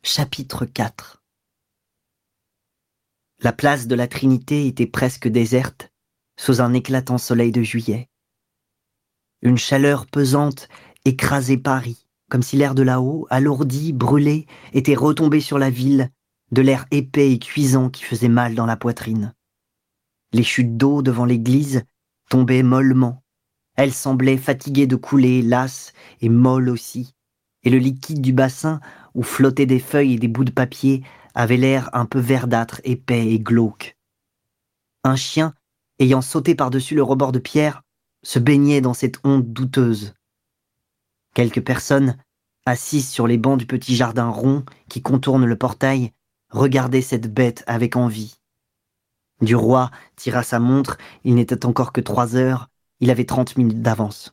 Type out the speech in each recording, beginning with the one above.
Chapitre 4. La place de la Trinité était presque déserte, sous un éclatant soleil de juillet. Une chaleur pesante écrasait Paris, comme si l'air de là-haut, alourdi, brûlé, était retombé sur la ville, de l'air épais et cuisant qui faisait mal dans la poitrine. Les chutes d'eau devant l'église tombaient mollement. Elles semblaient fatiguées de couler, lasses et molles aussi, et le liquide du bassin, où flottaient des feuilles et des bouts de papier, avait l'air un peu verdâtre, épais et glauque. Un chien, ayant sauté par-dessus le rebord de pierre, se baignait dans cette onde douteuse. Quelques personnes, assises sur les bancs du petit jardin rond qui contourne le portail, regardaient cette bête avec envie. Duroy tira sa montre, il n'était encore que 3 heures, il avait 30 minutes d'avance.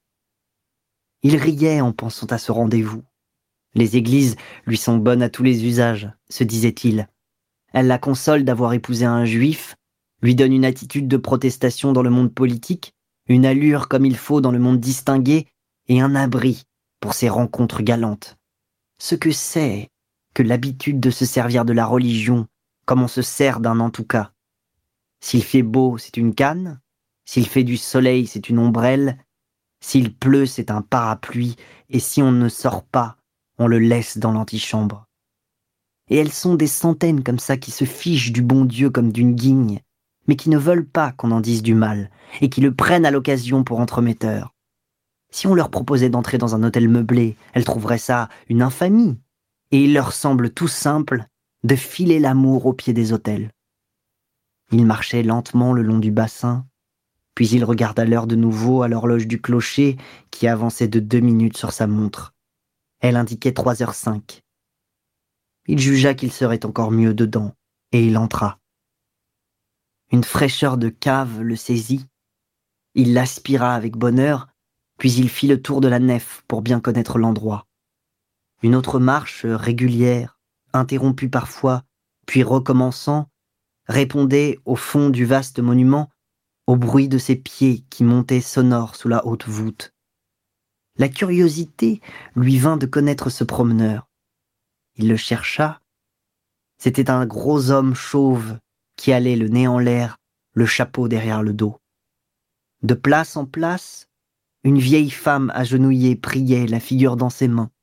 Il riait en pensant à ce rendez-vous. Les églises lui sont bonnes à tous les usages, se disait-il. Elles la consolent d'avoir épousé un juif, lui donnent une attitude de protestation dans le monde politique, une allure comme il faut dans le monde distingué, et un abri pour ses rencontres galantes. Ce que c'est que l'habitude de se servir de la religion, comme on se sert d'un en tout cas. S'il fait beau, c'est une canne, s'il fait du soleil, c'est une ombrelle, s'il pleut, c'est un parapluie, et si on ne sort pas, on le laisse dans l'antichambre. Et elles sont des centaines comme ça qui se fichent du bon Dieu comme d'une guigne, mais qui ne veulent pas qu'on en dise du mal, et qui le prennent à l'occasion pour entremetteurs. Si on leur proposait d'entrer dans un hôtel meublé, elles trouveraient ça une infamie, et il leur semble tout simple de filer l'amour au pied des autels. Il marchait lentement le long du bassin, puis il regarda l'heure de nouveau à l'horloge du clocher qui avançait de 2 minutes sur sa montre. Elle indiquait 3h05. Il jugea qu'il serait encore mieux dedans, et il entra. Une fraîcheur de cave le saisit. Il l'aspira avec bonheur, puis il fit le tour de la nef pour bien connaître l'endroit. Une autre marche régulière, interrompue parfois, puis recommençant, répondait au fond du vaste monument au bruit de ses pieds qui montaient sonores sous la haute voûte. La curiosité lui vint de connaître ce promeneur. Il le chercha. C'était un gros homme chauve qui allait le nez en l'air, le chapeau derrière le dos. De place en place, une vieille femme agenouillée priait, la figure dans ses mains.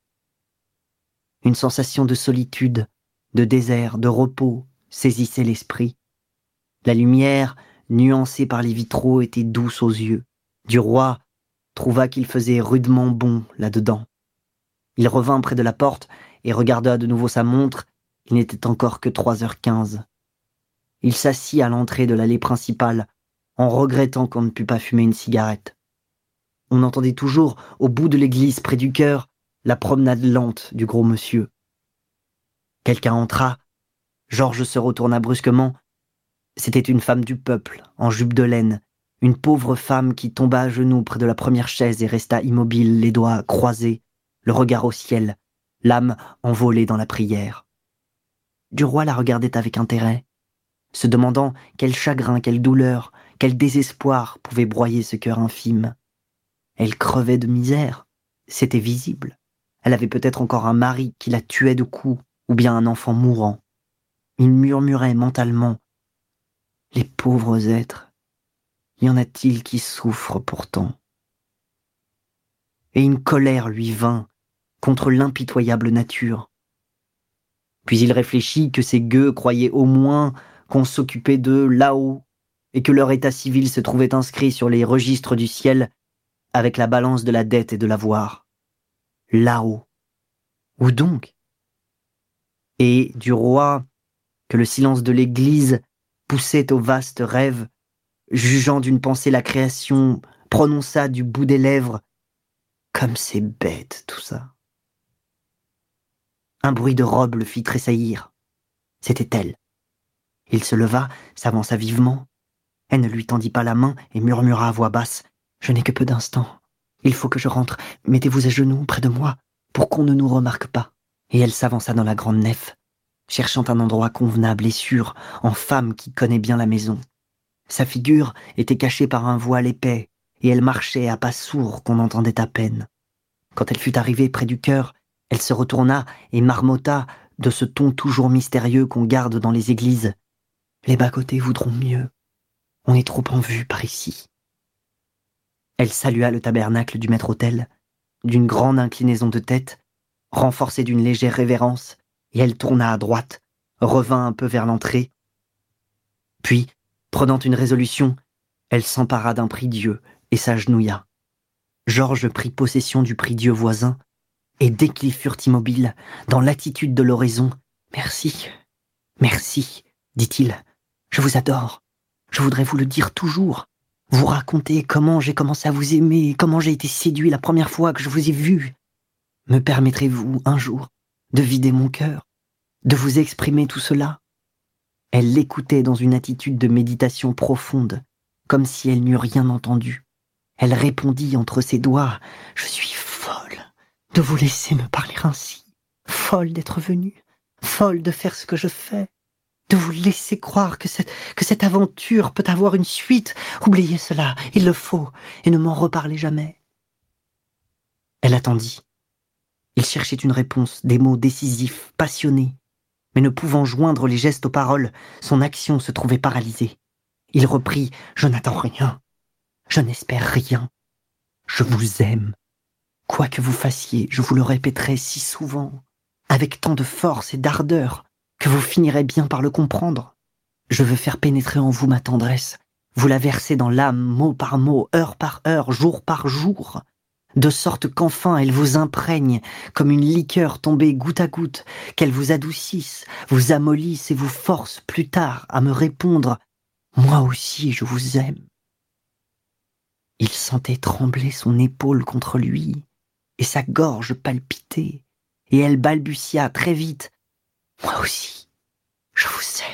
Une sensation de solitude, de désert, de repos saisissait l'esprit. La lumière, nuancée par les vitraux, était douce aux yeux. Duroy trouva qu'il faisait rudement bon là-dedans. Il revint près de la porte et regarda de nouveau sa montre. Il n'était encore que 3h15. Il s'assit à l'entrée de l'allée principale, en regrettant qu'on ne pût pas fumer une cigarette. On entendait toujours, au bout de l'église, près du chœur, la promenade lente du gros monsieur. Quelqu'un entra. Georges se retourna brusquement. C'était une femme du peuple, en jupe de laine, une pauvre femme qui tomba à genoux près de la première chaise et resta immobile, les doigts croisés, le regard au ciel, l'âme envolée dans la prière. Duroy la regardait avec intérêt, se demandant quel chagrin, quelle douleur, quel désespoir pouvait broyer ce cœur infime. Elle crevait de misère, c'était visible. Elle avait peut-être encore un mari qui la tuait de coups, ou bien un enfant mourant. Il murmurait mentalement: les pauvres êtres, y en a-t-il qui souffrent pourtant? Et une colère lui vint contre l'impitoyable nature. Puis il réfléchit que ces gueux croyaient au moins qu'on s'occupait d'eux là-haut, et que leur état civil se trouvait inscrit sur les registres du ciel avec la balance de la dette et de l'avoir. Là-haut. Où donc? Et Duroy, que le silence de l'église poussait au vaste rêve, jugeant d'une pensée la création, prononça du bout des lèvres: comme c'est bête tout ça. Un bruit de robe le fit tressaillir. C'était elle. Il se leva, s'avança vivement. Elle ne lui tendit pas la main et murmura à voix basse: je n'ai que peu d'instants. Il faut que je rentre. Mettez-vous à genoux près de moi pour qu'on ne nous remarque pas. Et elle s'avança dans la grande nef, cherchant un endroit convenable et sûr, en femme qui connaît bien la maison. Sa figure était cachée par un voile épais, et elle marchait à pas sourds qu'on entendait à peine. Quand elle fut arrivée près du chœur, elle se retourna et marmotta de ce ton toujours mystérieux qu'on garde dans les églises. Les bas-côtés voudront mieux. On est trop en vue par ici. Elle salua le tabernacle du maître-autel, d'une grande inclinaison de tête, renforcée d'une légère révérence, et elle tourna à droite, revint un peu vers l'entrée. Puis, prenant une résolution, elle s'empara d'un prie-dieu et s'agenouilla. Georges prit possession du prie-dieu voisin, et dès qu'ils furent immobiles, dans l'attitude de l'oraison, « Merci, merci, dit-il, je vous adore, je voudrais vous le dire toujours, vous raconter comment j'ai commencé à vous aimer, comment j'ai été séduit la première fois que je vous ai vu. Me permettrez-vous, un jour, de vider mon cœur, de vous exprimer tout cela ?» Elle l'écoutait dans une attitude de méditation profonde, comme si elle n'eût rien entendu. Elle répondit entre ses doigts, « Je suis folle de vous laisser me parler ainsi, folle d'être venue, folle de faire ce que je fais, de vous laisser croire que cette aventure peut avoir une suite. Oubliez cela, il le faut, et ne m'en reparlez jamais. » Elle attendit. Il cherchait une réponse, des mots décisifs, passionnés, mais ne pouvant joindre les gestes aux paroles, son action se trouvait paralysée. Il reprit, « Je n'attends rien, je n'espère rien, je vous aime. Quoi que vous fassiez, je vous le répéterai si souvent, avec tant de force et d'ardeur, que vous finirez bien par le comprendre. Je veux faire pénétrer en vous ma tendresse, vous la verser dans l'âme mot par mot, heure par heure, jour par jour, de sorte qu'enfin elle vous imprègne comme une liqueur tombée goutte à goutte, qu'elle vous adoucisse, vous amollisse et vous force plus tard à me répondre « Moi aussi je vous aime ». Il sentait trembler son épaule contre lui, et sa gorge palpitait, et elle balbutia très vite « Moi aussi, je vous aime ».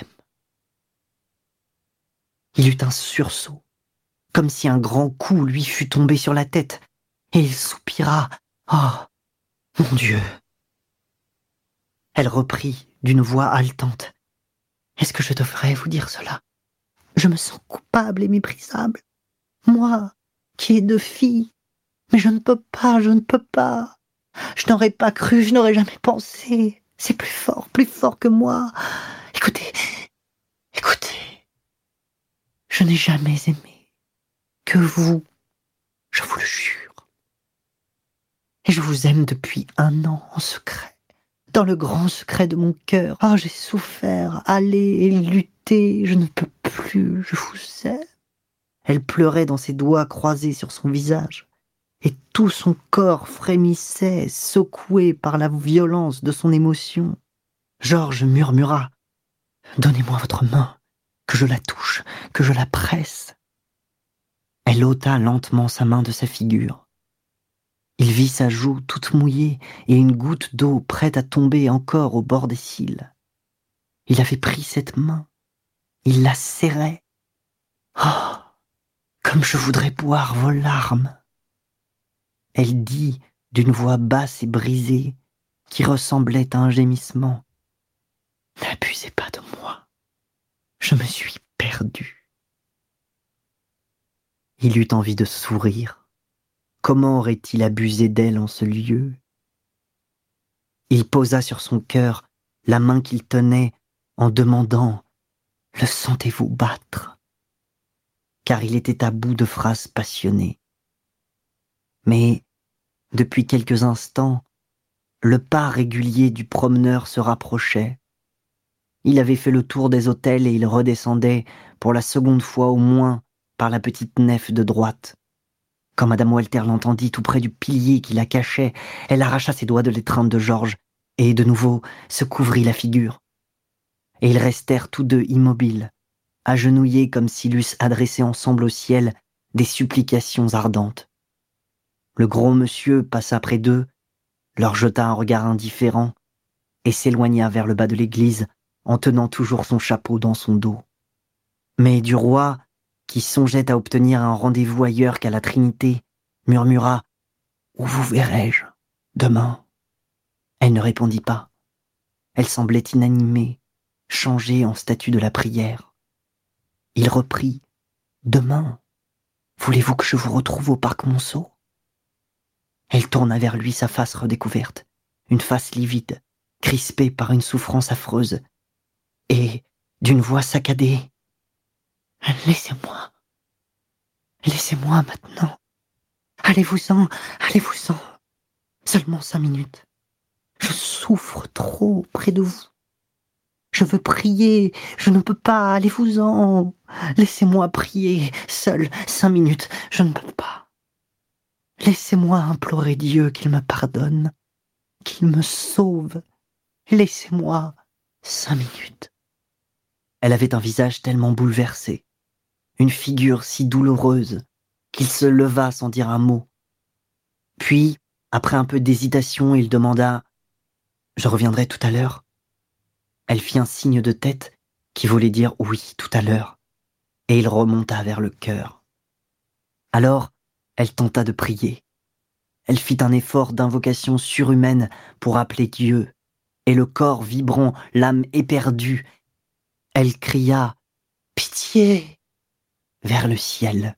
Il eut un sursaut, comme si un grand coup lui fût tombé sur la tête, et il soupira « Oh, mon Dieu !» Elle reprit d'une voix haletante « Est-ce que je devrais vous dire cela? Je me sens coupable et méprisable. Moi, qui ai 2 filles, mais je ne peux pas, je ne peux pas. Je n'aurais pas cru, je n'aurais jamais pensé. C'est plus fort que moi. Écoutez, écoutez. Je n'ai jamais aimé que vous, je vous le jure. Et je vous aime depuis 1 an en secret, dans le grand secret de mon cœur. Oh, j'ai souffert, allé et lutté, je ne peux plus, je vous aime. » Elle pleurait dans ses doigts croisés sur son visage, et tout son corps frémissait, secoué par la violence de son émotion. Georges murmura « Donnez-moi votre main, que je la touche, que je la presse. » Elle ôta lentement sa main de sa figure. Il vit sa joue toute mouillée et une goutte d'eau prête à tomber encore au bord des cils. Il avait pris cette main, il la serrait. Oh, comme je voudrais boire vos larmes. Elle dit d'une voix basse et brisée, qui ressemblait à un gémissement, « N'abusez pas de moi, je me suis perdu. » Il eut envie de sourire. Comment aurait-il abusé d'elle en ce lieu? Il posa sur son cœur la main qu'il tenait en demandant « Le sentez-vous battre ?» car il était à bout de phrases passionnées. Mais, depuis quelques instants, le pas régulier du promeneur se rapprochait. Il avait fait le tour des hôtels et il redescendait, pour la 2e fois au moins, par la petite nef de droite. Quand Madame Walter l'entendit tout près du pilier qui la cachait, elle arracha ses doigts de l'étreinte de Georges et, de nouveau, se couvrit la figure. Et ils restèrent tous 2 immobiles, agenouillés comme s'ils eussent adressé ensemble au ciel des supplications ardentes. Le gros monsieur passa près d'eux, leur jeta un regard indifférent et s'éloigna vers le bas de l'église en tenant toujours son chapeau dans son dos. Mais du roi, qui songeait à obtenir un rendez-vous ailleurs qu'à la Trinité, murmura « Où vous verrai-je demain ?» Elle ne répondit pas. Elle semblait inanimée, changée en statue de la prière. Il reprit « Demain, voulez-vous que je vous retrouve au parc Monceau ?» Elle tourna vers lui sa face redécouverte, une face livide, crispé par une souffrance affreuse, et, d'une voix saccadée, « Laissez-moi, laissez-moi maintenant. Allez-vous-en, allez-vous-en. Seulement 5 minutes. Je souffre trop près de vous. Je veux prier, je ne peux pas, allez-vous-en. Laissez-moi prier, seul 5 minutes, je ne peux pas. Laissez-moi implorer Dieu qu'il me pardonne, qu'il me sauve. Laissez-moi 5 minutes. » Elle avait un visage tellement bouleversé, une figure si douloureuse, qu'il se leva sans dire un mot. Puis, après un peu d'hésitation, il demanda « Je reviendrai tout à l'heure ?» Elle fit un signe de tête qui voulait dire « oui, tout à l'heure », et il remonta vers le chœur. Alors, elle tenta de prier. Elle fit un effort d'invocation surhumaine pour appeler Dieu, et le corps vibrant, l'âme éperdue, elle cria « Pitié !» vers le ciel.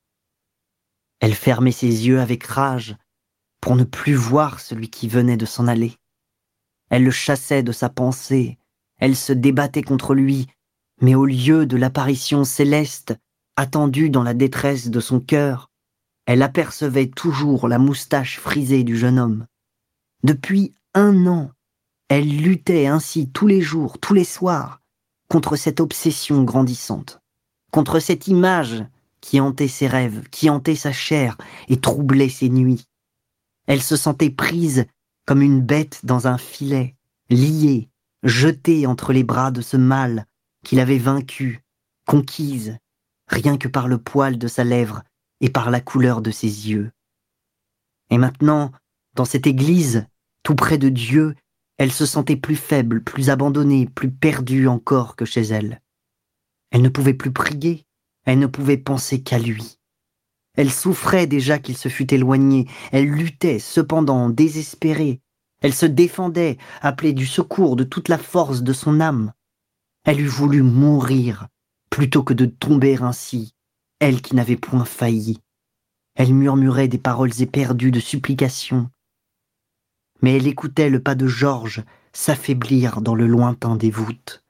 Elle fermait ses yeux avec rage pour ne plus voir celui qui venait de s'en aller. Elle le chassait de sa pensée, elle se débattait contre lui, mais au lieu de l'apparition céleste attendue dans la détresse de son cœur, elle apercevait toujours la moustache frisée du jeune homme. Depuis 1 an, elle luttait ainsi tous les jours, tous les soirs, contre cette obsession grandissante, contre cette image qui hantait ses rêves, qui hantait sa chair et troublait ses nuits. Elle se sentait prise comme une bête dans un filet, liée, jetée entre les bras de ce mal qu'il avait vaincu, conquise, rien que par le poil de sa lèvre et par la couleur de ses yeux. Et maintenant, dans cette église, tout près de Dieu, elle se sentait plus faible, plus abandonnée, plus perdue encore que chez elle. Elle ne pouvait plus prier, elle ne pouvait penser qu'à lui. Elle souffrait déjà qu'il se fût éloigné, elle luttait cependant, désespérée. Elle se défendait, appelait du secours de toute la force de son âme. Elle eût voulu mourir plutôt que de tomber ainsi, elle qui n'avait point failli. Elle murmurait des paroles éperdues de supplication. Mais elle écoutait le pas de Georges s'affaiblir dans le lointain des voûtes.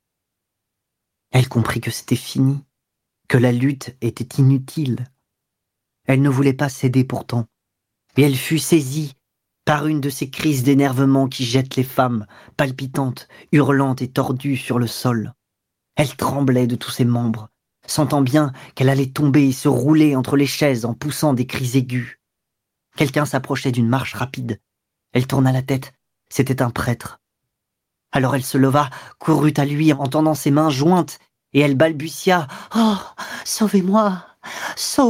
Elle comprit que c'était fini, que la lutte était inutile. Elle ne voulait pas céder pourtant, et elle fut saisie par une de ces crises d'énervement qui jettent les femmes, palpitantes, hurlantes et tordues sur le sol. Elle tremblait de tous ses membres, sentant bien qu'elle allait tomber et se rouler entre les chaises en poussant des cris aigus. Quelqu'un s'approchait d'une marche rapide. Elle tourna la tête, c'était un prêtre. Alors elle se leva, courut à lui en tendant ses mains jointes, et elle balbutia « Oh, sauvez-moi, sauvez-moi !»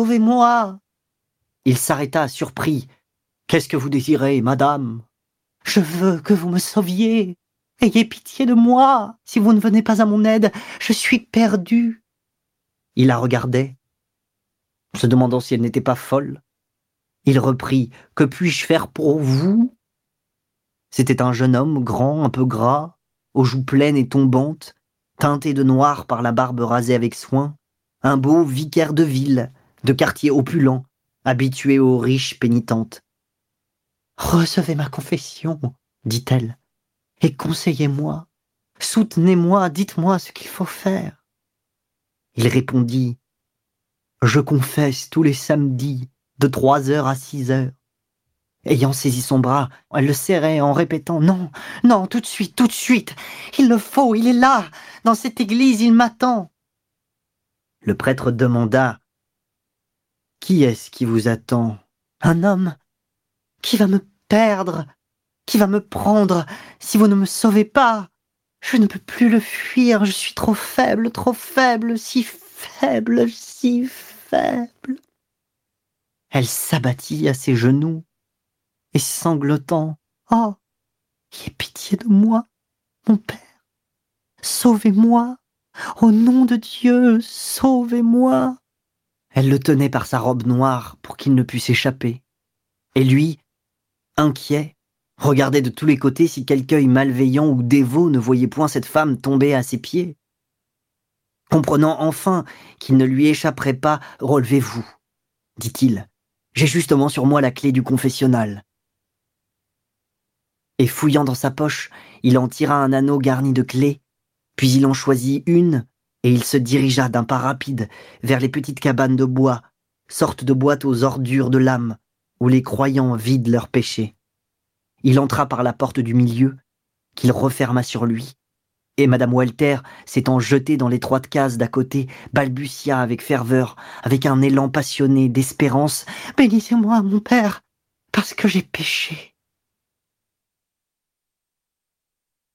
Il s'arrêta, surpris. « Qu'est-ce que vous désirez, madame ?»« Je veux que vous me sauviez. Ayez pitié de moi. Si vous ne venez pas à mon aide, je suis perdu. » Il la regardait, se demandant si elle n'était pas folle. Il reprit « Que puis-je faire pour vous ?» C'était un jeune homme grand, un peu gras, aux joues pleines et tombantes, teinté de noir par la barbe rasée avec soin, un beau vicaire de ville, de quartier opulent, habitué aux riches pénitentes. « Recevez ma confession, dit-elle, et conseillez-moi, soutenez-moi, dites-moi ce qu'il faut faire. » Il répondit « Je confesse tous les samedis, de 3 heures à 6 heures. » Ayant saisi son bras, elle le serrait en répétant « Non, non, tout de suite, il le faut, il est là, dans cette église, il m'attend. » Le prêtre demanda « Qui est-ce qui vous attend ?»« Un homme qui va me perdre, qui va me prendre si vous ne me sauvez pas. Je ne peux plus le fuir, je suis trop faible, si faible, si faible. » Elle s'abattit à ses genoux, et sanglotant « Oh, ayez pitié de moi, mon père. Sauvez-moi, au nom de Dieu, sauvez-moi. » Elle le tenait par sa robe noire pour qu'il ne pût s'échapper. Et lui, inquiet, regardait de tous les côtés si quelque œil malveillant ou dévot ne voyait point cette femme tomber à ses pieds. Comprenant enfin qu'il ne lui échapperait pas, « Relevez-vous, dit-il. J'ai justement sur moi la clé du confessionnal. » Et fouillant dans sa poche, il en tira un anneau garni de clés, puis il en choisit une, et il se dirigea d'un pas rapide vers les petites cabanes de bois, sorte de boîte aux ordures de l'âme, où les croyants vident leurs péchés. Il entra par la porte du milieu, qu'il referma sur lui, et Madame Walter, s'étant jetée dans l'étroite case d'à côté, balbutia avec ferveur, avec un élan passionné d'espérance: « Bénissez-moi, mon père, parce que j'ai péché. »